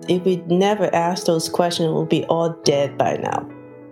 If we never asked those questions, we'll be all dead by now.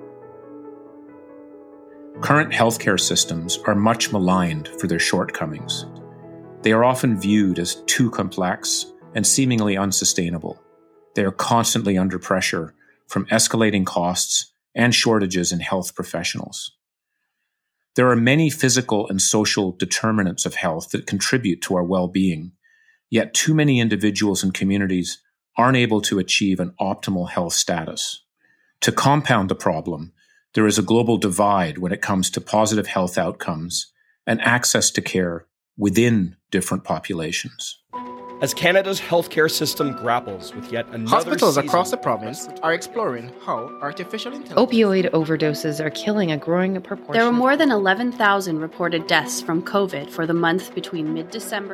Current healthcare systems are much maligned for their shortcomings. They are often viewed as too complex and seemingly unsustainable. They are constantly under pressure from escalating costs and shortages in health professionals. There are many physical and social determinants of health that contribute to our well-being, yet too many individuals and communities aren't able to achieve an optimal health status. To compound the problem, there is a global divide when it comes to positive health outcomes and access to care within different populations. As Canada's healthcare system grapples with yet another Hospitals across the province are exploring how artificial intelligence... Opioid overdoses are killing a growing proportion. There were more than 11,000 reported deaths from COVID for the month between mid-December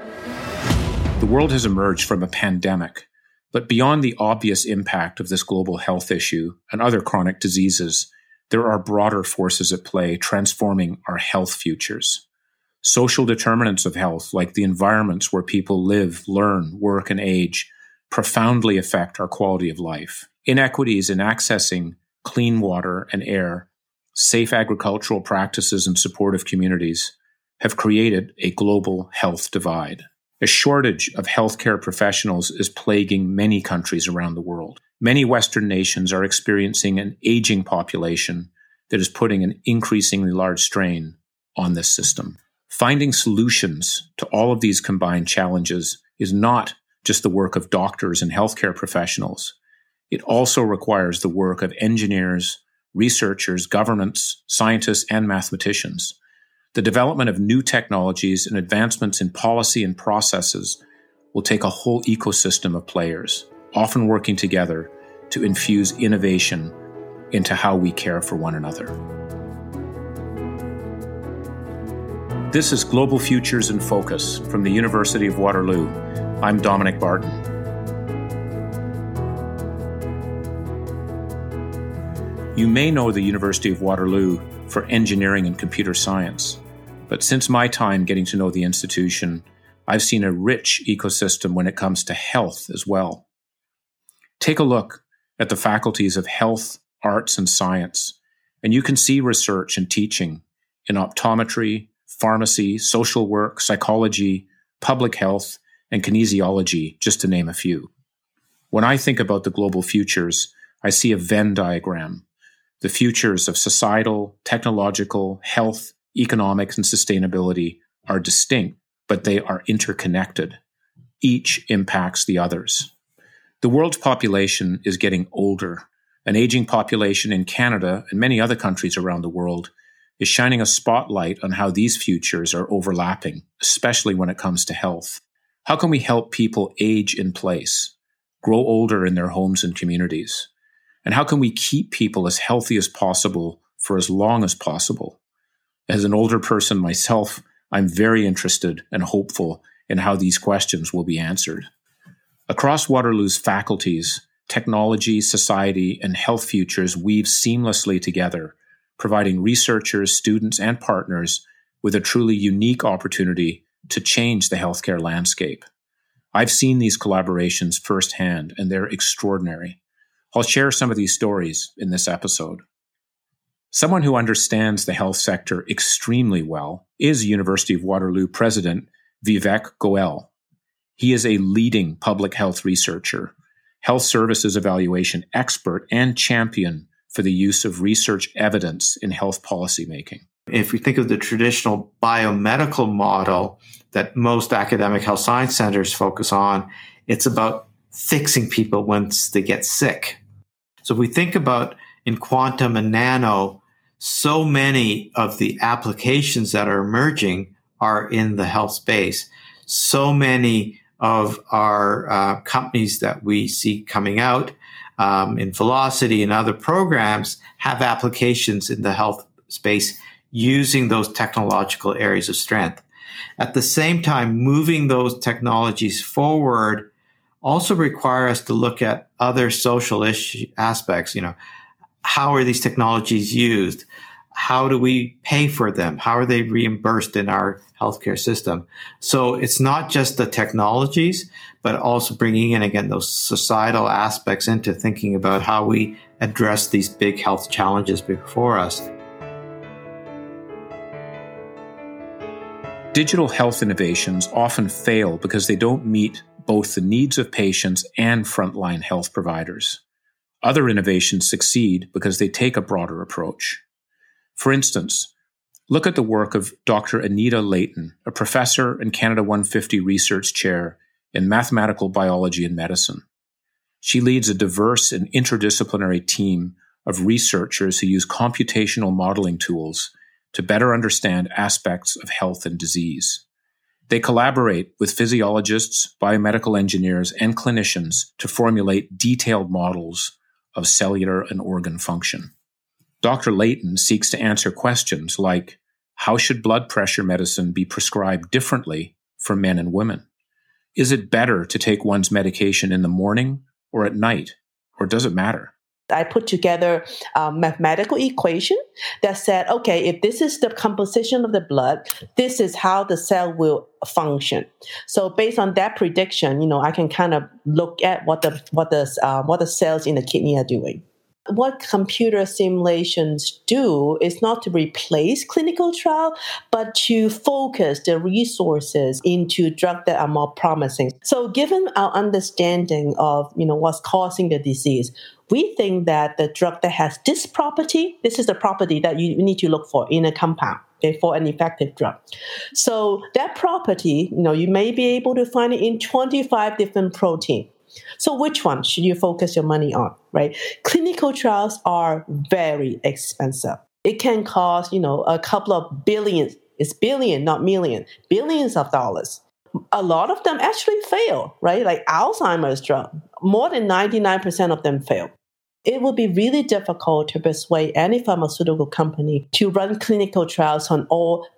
2020. The world has emerged from a pandemic, but beyond the obvious impact of this global health issue and other chronic diseases, there are broader forces at play transforming our health futures. Social determinants of health, like the environments where people live, learn, work, and age, profoundly affect our quality of life. Inequities in accessing clean water and air, safe agricultural practices, and supportive communities have created a global health divide. A shortage of healthcare professionals is plaguing many countries around the world. Many Western nations are experiencing an aging population that is putting an increasingly large strain on this system. Finding solutions to all of these combined challenges is not just the work of doctors and healthcare professionals. It also requires the work of engineers, researchers, governments, scientists, and mathematicians. The development of new technologies and advancements in policy and processes will take a whole ecosystem of players, often working together to infuse innovation into how we care for one another. This is Global Futures in Focus from the University of Waterloo. I'm Dominic Barton. You may know the University of Waterloo for engineering and computer science, but since my time getting to know the institution, I've seen a rich ecosystem when it comes to health as well. Take a look at the faculties of health, arts, and science, and you can see research and teaching in optometry, pharmacy, social work, psychology, public health, and kinesiology, just to name a few. When I think about the global futures, I see a Venn diagram. The futures of societal, technological, health, economics, and sustainability are distinct, but they are interconnected. Each impacts the others. The world's population is getting older. An aging population in Canada and many other countries around the world is shining a spotlight on how these futures are overlapping, especially when it comes to health. How can we help people age in place, grow older in their homes and communities? And how can we keep people as healthy as possible for as long as possible? As an older person myself, I'm very interested and hopeful in how these questions will be answered. Across Waterloo's faculties, technology, society, and health futures weave seamlessly together, providing researchers, students, and partners with a truly unique opportunity to change the healthcare landscape. I've seen these collaborations firsthand, and they're extraordinary. I'll share some of these stories in this episode. Someone who understands the health sector extremely well is University of Waterloo President Vivek Goel. He is a leading public health researcher, health services evaluation expert, and champion for the use of research evidence in health policymaking. If we think of the traditional biomedical model that most academic health science centers focus on, it's about fixing people once they get sick. So if we think about in quantum and nano, so many of the applications that are emerging are in the health space. So many of our companies that we see coming out in Velocity and other programs have applications in the health space using those technological areas of strength. At the same time, moving those technologies forward also require us to look at other social issue aspects. How are these technologies used? how do we pay for them? How are they reimbursed in our healthcare system? So it's not just the technologies, but also bringing in, again, those societal aspects into thinking about how we address these big health challenges before us. Digital health innovations often fail because they don't meet both the needs of patients and frontline health providers. Other innovations succeed because they take a broader approach. For instance, look at the work of Dr. Anita Layton, a professor and Canada 150 research chair in mathematical biology and medicine. She leads a diverse and interdisciplinary team of researchers who use computational modeling tools to better understand aspects of health and disease. They collaborate with physiologists, biomedical engineers, and clinicians to formulate detailed models of cellular and organ function. Dr. Layton seeks to answer questions like, how should blood pressure medicine be prescribed differently for men and women? Is it better to take one's medication in the morning or at night, or does it matter? I put together a mathematical equation that said, okay, if this is the composition of the blood, this is how the cell will function. So based on that prediction, I can kind of look at what the cells in the kidney are doing. What computer simulations do is not to replace clinical trial, but to focus the resources into drugs that are more promising. So given our understanding of, what's causing the disease, we think that the drug that has this property, this is the property that you need to look for in a compound, okay, for an effective drug. So that property, you may be able to find it in 25 different proteins. So which one should you focus your money on, right? Clinical trials are very expensive. It can cost, a couple of billions. It's billion, not million, billions of dollars. A lot of them actually fail, right? Like Alzheimer's drug, more than 99% of them fail. It would be really difficult to persuade any pharmaceutical company to run clinical trials on all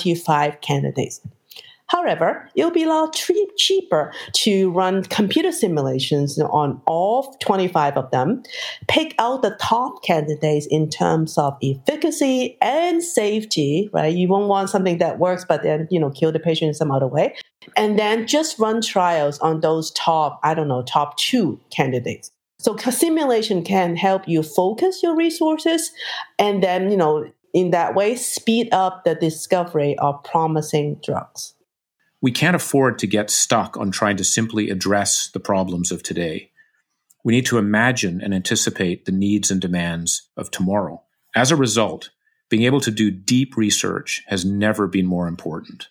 25 candidates. However, it will be a lot cheaper to run computer simulations on all 25 of them, pick out the top candidates in terms of efficacy and safety, right? You won't want something that works, but then, kill the patient in some other way. And then just run trials on those top 2 candidates. So simulation can help you focus your resources and then, in that way, speed up the discovery of promising drugs. We can't afford to get stuck on trying to simply address the problems of today. We need to imagine and anticipate the needs and demands of tomorrow. As a result, being able to do deep research has never been more important.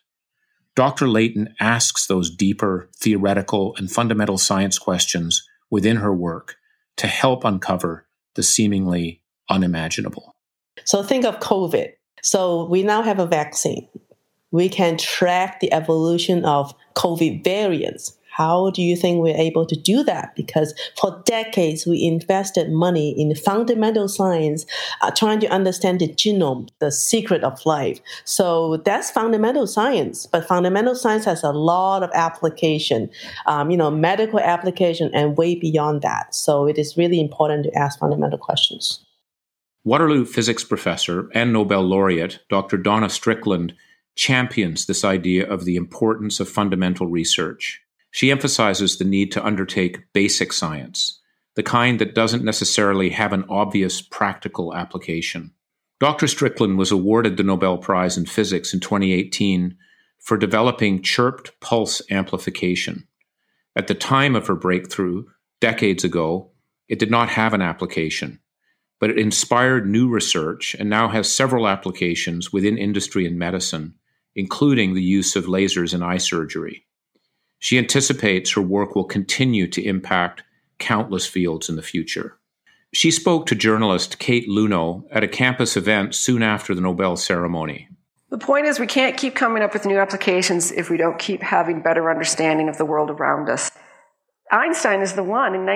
Dr. Layton asks those deeper theoretical and fundamental science questions within her work to help uncover the seemingly unimaginable. So think of COVID. So we now have a vaccine. We can track the evolution of COVID variants. How do you think we're able to do that? Because for decades, we invested money in fundamental science, trying to understand the genome, the secret of life. So that's fundamental science. But fundamental science has a lot of application, medical application, and way beyond that. So it is really important to ask fundamental questions. Waterloo physics professor and Nobel laureate, Dr. Donna Strickland, champions this idea of the importance of fundamental research. She emphasizes the need to undertake basic science, the kind that doesn't necessarily have an obvious practical application. Dr. Strickland was awarded the Nobel Prize in Physics in 2018 for developing chirped pulse amplification. At the time of her breakthrough, decades ago, it did not have an application, but it inspired new research and now has several applications within industry and medicine, including the use of lasers in eye surgery. She anticipates her work will continue to impact countless fields in the future. She spoke to journalist Kate Luno at a campus event soon after the Nobel ceremony. The point is we can't keep coming up with new applications if we don't keep having better understanding of the world around us. Einstein is the one in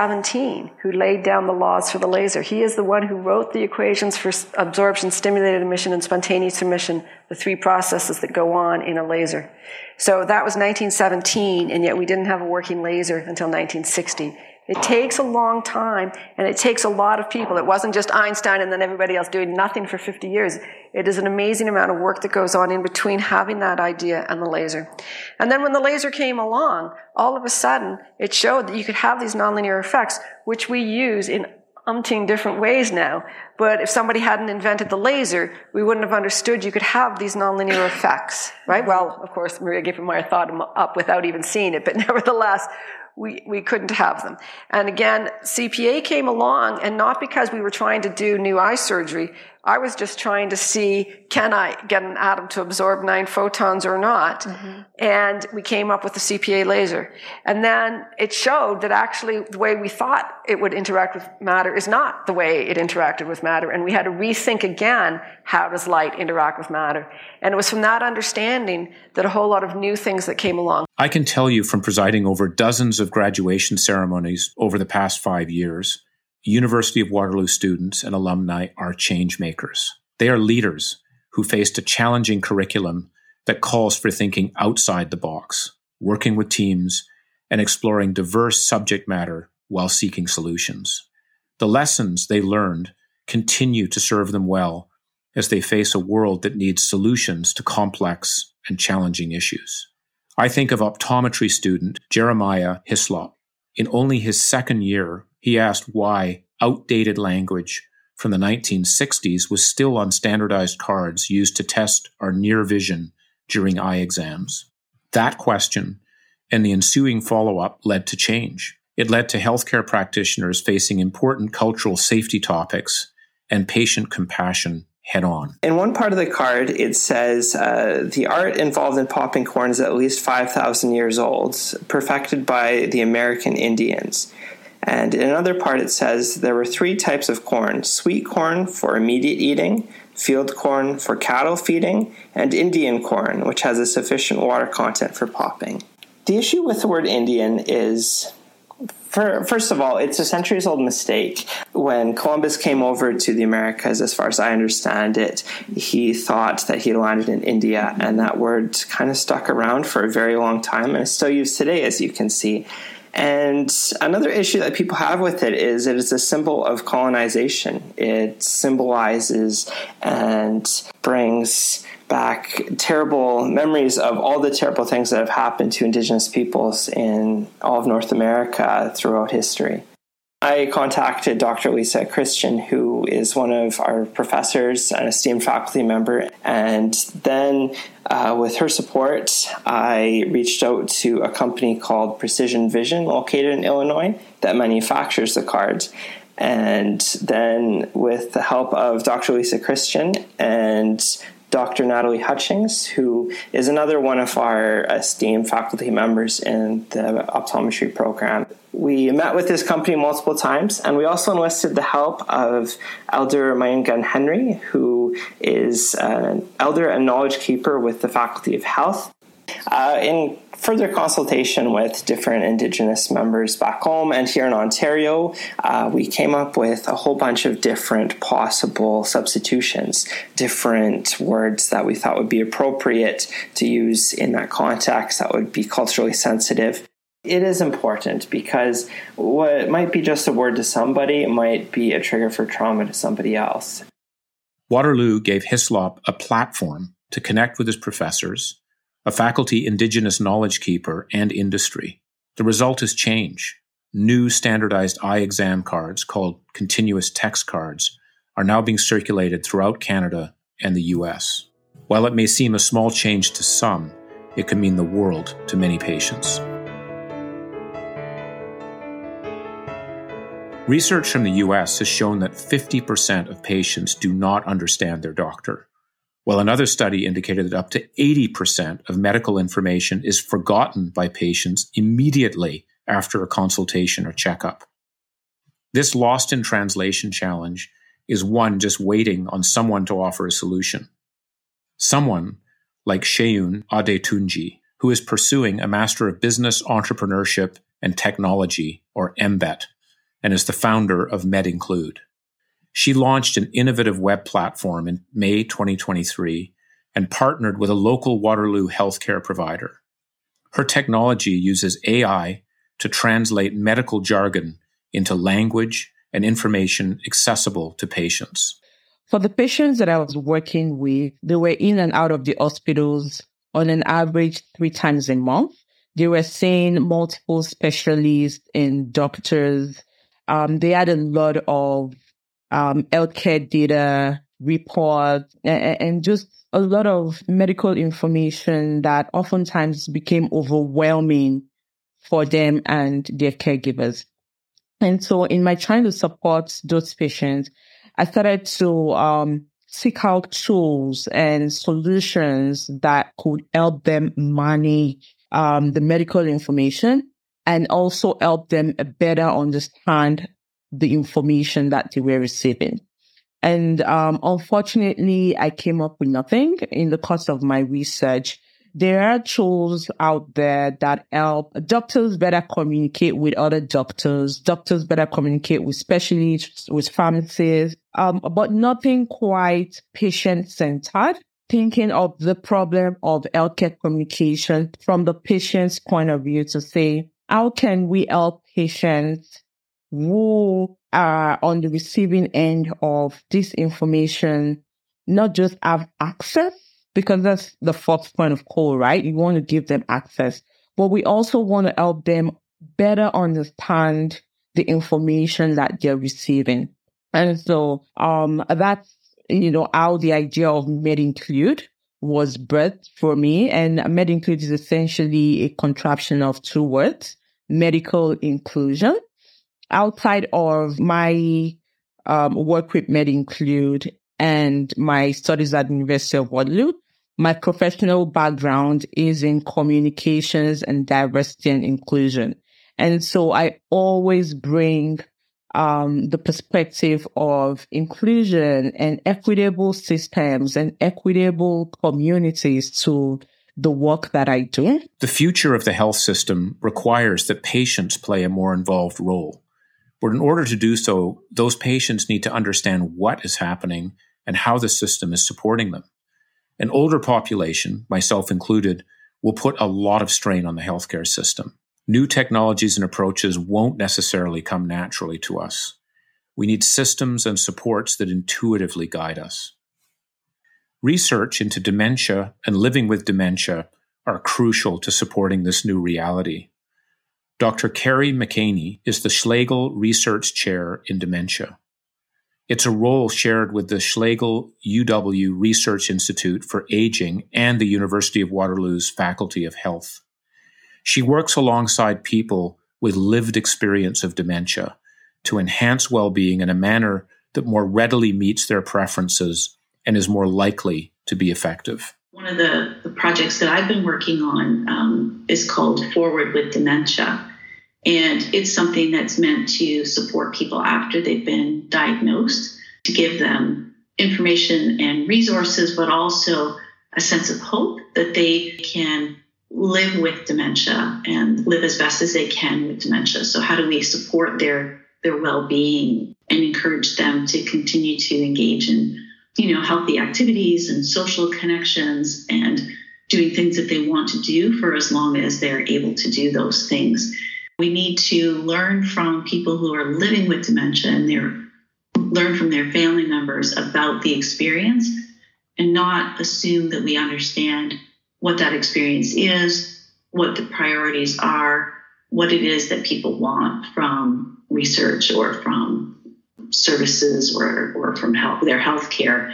1917 who laid down the laws for the laser. He is the one who wrote the equations for absorption, stimulated emission, and spontaneous emission, the three processes that go on in a laser. So that was 1917, and yet we didn't have a working laser until 1960. It takes a long time, and it takes a lot of people. It wasn't just Einstein and then everybody else doing nothing for 50 years. It is an amazing amount of work that goes on in between having that idea and the laser. And then when the laser came along, all of a sudden, it showed that you could have these nonlinear effects, which we use in umpteen different ways now. But if somebody hadn't invented the laser, we wouldn't have understood you could have these nonlinear effects, right? Well, of course, Maria Giffenmeyer thought them up without even seeing it, but nevertheless, we couldn't have them. And again, CPA came along, and not because we were trying to do new eye surgery. I was just trying to see, can I get an atom to absorb 9 photons or not? Mm-hmm. And we came up with the CPA laser. And then it showed that actually the way we thought it would interact with matter is not the way it interacted with matter. And we had to rethink again, how does light interact with matter? And it was from that understanding that a whole lot of new things that came along. I can tell you from presiding over dozens of graduation ceremonies over the past 5 years, University of Waterloo students and alumni are change makers. They are leaders who faced a challenging curriculum that calls for thinking outside the box, working with teams, and exploring diverse subject matter while seeking solutions. The lessons they learned continue to serve them well as they face a world that needs solutions to complex and challenging issues. I think of optometry student Jeremiah Hislop. In only his second year, he asked why outdated language from the 1960s was still on standardized cards used to test our near vision during eye exams. That question and the ensuing follow-up led to change. It led to healthcare practitioners facing important cultural safety topics and patient compassion head-on. In one part of the card, it says, the art involved in popping corn is at least 5,000 years old, perfected by the American Indians. And in another part, it says there were 3 types of corn: sweet corn for immediate eating, field corn for cattle feeding, and Indian corn, which has a sufficient water content for popping. The issue with the word Indian is, first of all, it's a centuries-old mistake. When Columbus came over to the Americas, as far as I understand it, he thought that he landed in India, and that word kind of stuck around for a very long time, and it's still used today, as you can see. And another issue that people have with it is a symbol of colonization. It symbolizes and brings back terrible memories of all the terrible things that have happened to Indigenous peoples in all of North America throughout history. I contacted Dr. Lisa Christian, who is one of our professors, an esteemed faculty member, and then with her support, I reached out to a company called Precision Vision, located in Illinois, that manufactures the cards. And then with the help of Dr. Lisa Christian and Dr. Natalie Hutchings, who is another one of our esteemed faculty members in the optometry program. We met with this company multiple times, and we also enlisted the help of Elder Mayungan Henry, who is an elder and knowledge keeper with the Faculty of Health. In further consultation with different Indigenous members back home and here in Ontario, we came up with a whole bunch of different possible substitutions, different words that we thought would be appropriate to use in that context that would be culturally sensitive. It is important because what might be just a word to somebody might be a trigger for trauma to somebody else. Waterloo gave Hislop a platform to connect with his professors, a faculty Indigenous knowledge keeper, and industry. The result is change. New standardized eye exam cards, called continuous text cards, are now being circulated throughout Canada and the US. While it may seem a small change to some, it can mean the world to many patients. Research from the US has shown that 50% of patients do not understand their doctor, while another study indicated that up to 80% of medical information is forgotten by patients immediately after a consultation or checkup. This lost in translation challenge is one just waiting on someone to offer a solution. Someone like Seun Adetunji, who is pursuing a Master of Business Entrepreneurship and Technology, or MBET, and is the founder of MedInclude. She launched an innovative web platform in May 2023 and partnered with a local Waterloo healthcare provider. Her technology uses AI to translate medical jargon into language and information accessible to patients. For the patients that I was working with, they were in and out of the hospitals on an average 3 times a month. They were seeing multiple specialists and doctors. They had a lot of healthcare data, reports, and just a lot of medical information that oftentimes became overwhelming for them and their caregivers. And so in my trying to support those patients, I started to seek out tools and solutions that could help them manage the medical information and also help them better understand the information that they were receiving. And unfortunately, I came up with nothing in the course of my research. There are tools out there that help doctors better communicate with other doctors better communicate with specialists, with pharmacists, but nothing quite patient-centered, thinking of the problem of healthcare communication from the patient's point of view to say, how can we help patients who are on the receiving end of this information not just have access, because that's the fourth point of call, right? You want to give them access, but we also want to help them better understand the information that they're receiving. And so that's, how the idea of MedInclude was birthed for me. And MedInclude is essentially a contraption of 2 words, medical inclusion. Outside of my work with MedInclude and my studies at the University of Waterloo, my professional background is in communications and diversity and inclusion. And so I always bring the perspective of inclusion and equitable systems and equitable communities to the work that I do. The future of the health system requires that patients play a more involved role. But in order to do so, those patients need to understand what is happening and how the system is supporting them. An older population, myself included, will put a lot of strain on the healthcare system. New technologies and approaches won't necessarily come naturally to us. We need systems and supports that intuitively guide us. Research into dementia and living with dementia are crucial to supporting this new reality. Dr. Carrie McKaney is the Schlegel Research Chair in Dementia. It's a role shared with the Schlegel UW Research Institute for Aging and the University of Waterloo's Faculty of Health. She works alongside people with lived experience of dementia to enhance well-being in a manner that more readily meets their preferences and is more likely to be effective. One of the projects that I've been working on is called Forward with Dementia. And it's something that's meant to support people after they've been diagnosed, to give them information and resources, but also a sense of hope that they can live with dementia and live as best as they can with dementia. So how do we support their well-being and encourage them to continue to engage in, healthy activities and social connections and doing things that they want to do for as long as they're able to do those things. We need to learn from people who are living with dementia and learn from their family members about the experience and not assume that we understand what that experience is, what the priorities are, what it is that people want from research or from services or from their health care.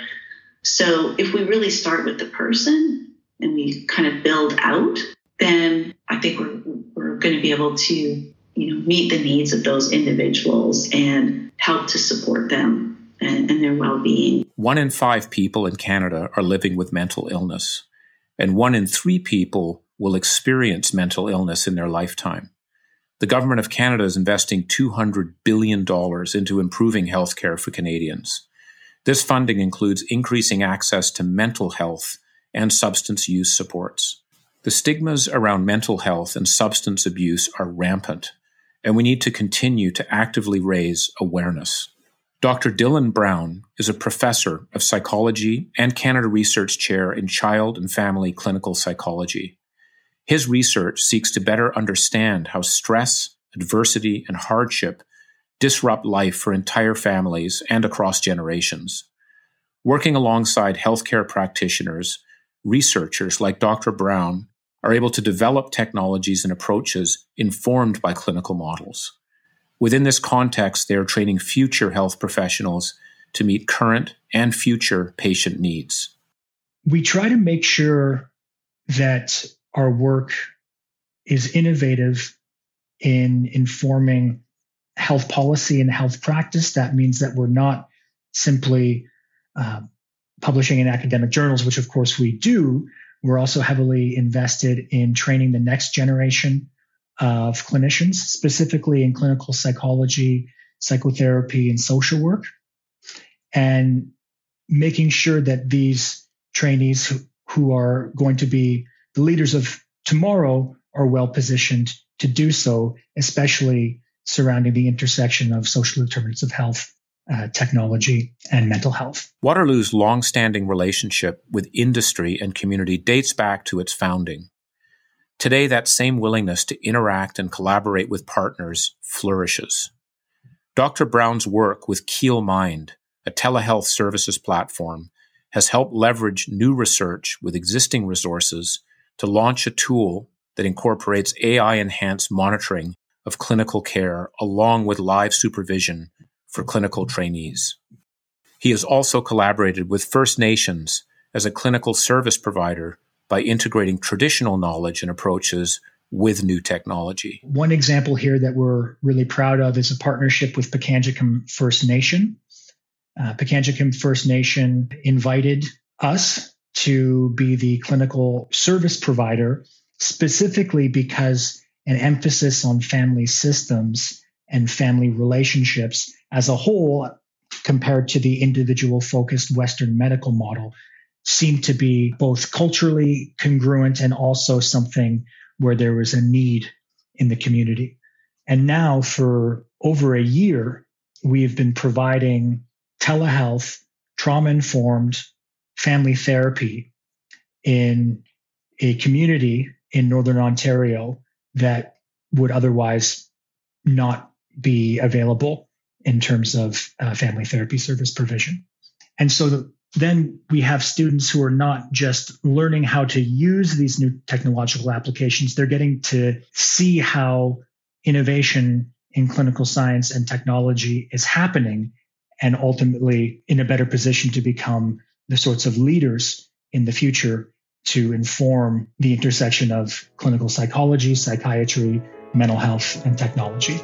So if we really start with the person and we kind of build out, then I think we're going to be able to, meet the needs of those individuals and help to support them and their well-being. 1 in 5 people in Canada are living with mental illness, and 1 in 3 people will experience mental illness in their lifetime. The Government of Canada is investing $200 billion into improving healthcare for Canadians. This funding includes increasing access to mental health and substance use supports. The stigmas around mental health and substance abuse are rampant, and we need to continue to actively raise awareness. Dr. Dylan Brown is a professor of psychology and Canada Research Chair in Child and Family Clinical Psychology. His research seeks to better understand how stress, adversity, and hardship disrupt life for entire families and across generations. Working alongside healthcare practitioners, researchers like Dr. Brown are able to develop technologies and approaches informed by clinical models. Within this context, they are training future health professionals to meet current and future patient needs. We try to make sure that our work is innovative in informing health policy and health practice. That means that we're not simply publishing in academic journals, which of course we do. We're also heavily invested in training the next generation of clinicians, specifically in clinical psychology, psychotherapy, and social work, and making sure that these trainees who are going to be the leaders of tomorrow are well positioned to do so, especially surrounding the intersection of social determinants of health, technology, and mental health. Waterloo's long-standing relationship with industry and community dates back to its founding. Today, that same willingness to interact and collaborate with partners flourishes. Dr. Brown's work with Keel Mind, a telehealth services platform, has helped leverage new research with existing resources to launch a tool that incorporates AI-enhanced monitoring of clinical care along with live supervision for clinical trainees. He has also collaborated with First Nations as a clinical service provider by integrating traditional knowledge and approaches with new technology. One example here that we're really proud of is a partnership with Pikangikum First Nation. Pikangikum First Nation invited us to be the clinical service provider, specifically because an emphasis on family systems and family relationships as a whole, compared to the individual-focused Western medical model, seemed to be both culturally congruent and also something where there was a need in the community. And now for over a year, we've been providing telehealth, trauma-informed family therapy in a community in Northern Ontario that would otherwise not be available in terms of family therapy service provision. And so then we have students who are not just learning how to use these new technological applications, they're getting to see how innovation in clinical science and technology is happening, and ultimately in a better position to become the sorts of leaders in the future to inform the intersection of clinical psychology, psychiatry, mental health, and technology.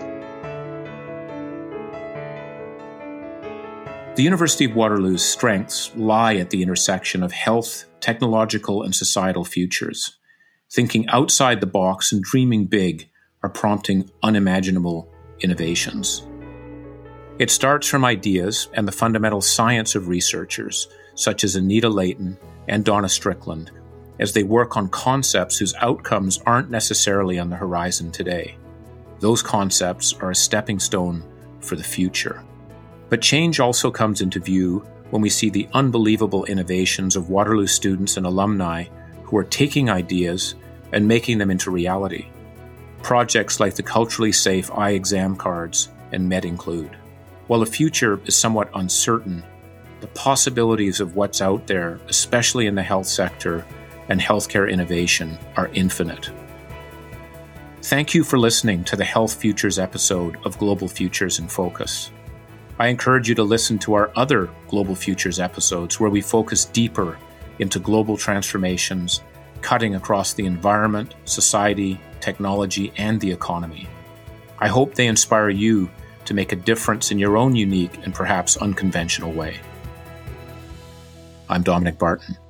The University of Waterloo's strengths lie at the intersection of health, technological, and societal futures. Thinking outside the box and dreaming big are prompting unimaginable innovations. It starts from ideas and the fundamental science of researchers such as Anita Layton and Donna Strickland as they work on concepts whose outcomes aren't necessarily on the horizon today. Those concepts are a stepping stone for the future. But change also comes into view when we see the unbelievable innovations of Waterloo students and alumni who are taking ideas and making them into reality. Projects like the culturally safe eye exam cards and MedInclude. While the future is somewhat uncertain, the possibilities of what's out there, especially in the health sector and healthcare innovation, are infinite. Thank you for listening to the Health Futures episode of Global Futures in Focus. I encourage you to listen to our other Global Futures episodes where we focus deeper into global transformations, cutting across the environment, society, technology, and the economy. I hope they inspire you to make a difference in your own unique and perhaps unconventional way. I'm Dominic Barton.